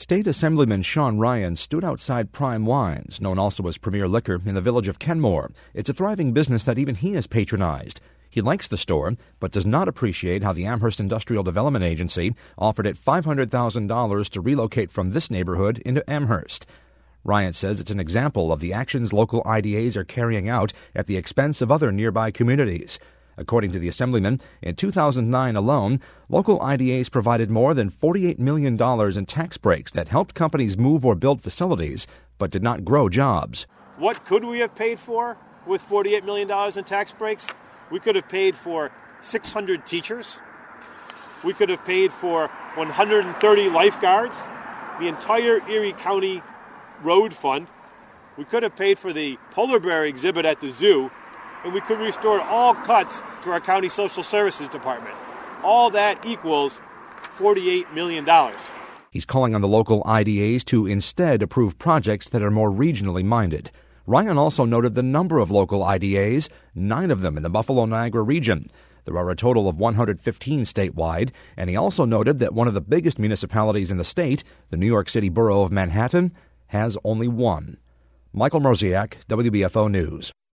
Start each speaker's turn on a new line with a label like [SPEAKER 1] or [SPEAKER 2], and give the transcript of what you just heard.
[SPEAKER 1] State Assemblyman Sean Ryan stood outside Prime Wines, known also as Premier Liquor, in the village of Kenmore. It's a thriving business that even he has patronized. He likes the store, but does not appreciate how the Amherst Industrial Development Agency offered it $500,000 to relocate from this neighborhood into Amherst. Ryan says it's an example of the actions local IDAs are carrying out at the expense of other nearby communities. According to the Assemblyman, in 2009 alone, local IDAs provided more than $48 million in tax breaks that helped companies move or build facilities, but did not grow jobs.
[SPEAKER 2] What could we have paid for with $48 million in tax breaks? We could have paid for 600 teachers. We could have paid for 130 lifeguards, the entire Erie County Road Fund. We could have paid for the polar bear exhibit at the zoo, and we could restore all cuts to our county social services department. All that equals $48 million.
[SPEAKER 1] He's calling on the local IDAs to instead approve projects that are more regionally minded. Ryan also noted the number of local IDAs, 9 of them in the Buffalo-Niagara region. There are a total of 115 statewide, and he also noted that one of the biggest municipalities in the state, the New York City borough of Manhattan, has only one. Michael Mrozek, WBFO News.